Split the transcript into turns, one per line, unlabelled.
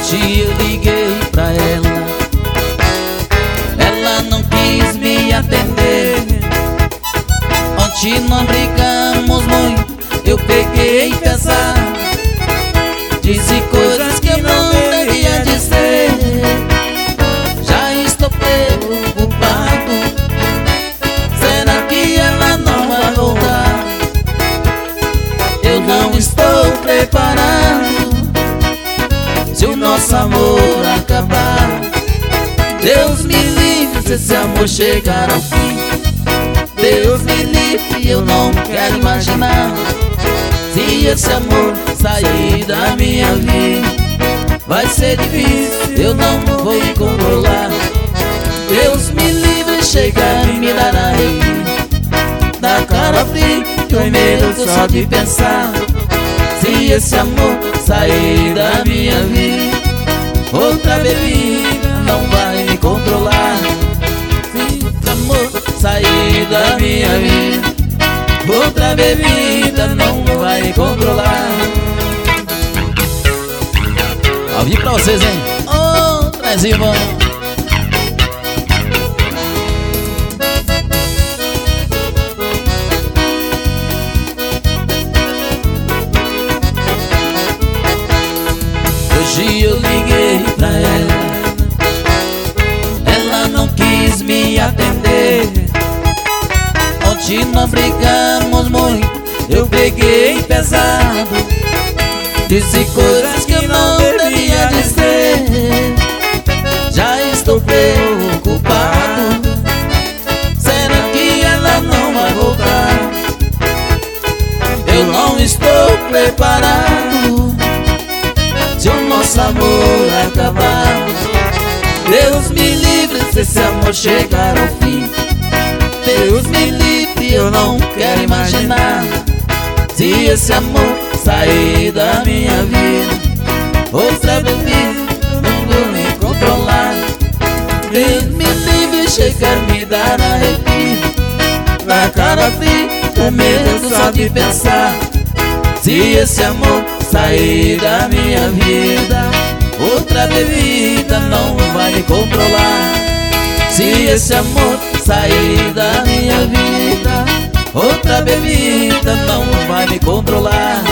Hoje eu liguei pra ela, ela não quis me atender. Ontem nós brigamos muito, eu peguei pesado, disse coisas que eu não devia dizer. Já estou preocupado, será que ela não vai voltar? Eu não estou preparado se o nosso amor acabar. Deus me livre se esse amor chegar ao fim. Deus me livre, eu não quero imaginar se esse amor sair da minha vida. Vai ser difícil, eu não vou me controlar. Deus me livre, chegar e me dar arrepio, da cara fria, com medo só de pensar. Se esse amor sair da minha vida, outra bebida não vai me controlar. Se esse amor sair da minha vida, outra bebida não vai me controlar. Ao vivo pra vocês, hein? Ô, Trezinho. Hoje eu liguei pra ela, ela não quis me atender. Ontem nós brigamos muito, eu peguei pesado, disse coisas que eu não devia dizer. Já estou preocupado, será que ela não vai voltar? Eu não estou preparado se o nosso amor acabar. Deus me livre se esse amor chegar ao fim. Deus me livre, eu não quero imaginar se esse amor sair da minha vida, outra bebida não vou me controlar. Deus me livre, chegar me dar arrepio, na cara fria, com medo só de pensar. Se esse amor sair da minha vida, outra bebida não vai me controlar. Se esse amor sair da minha vida, outra bebida não vai me controlar.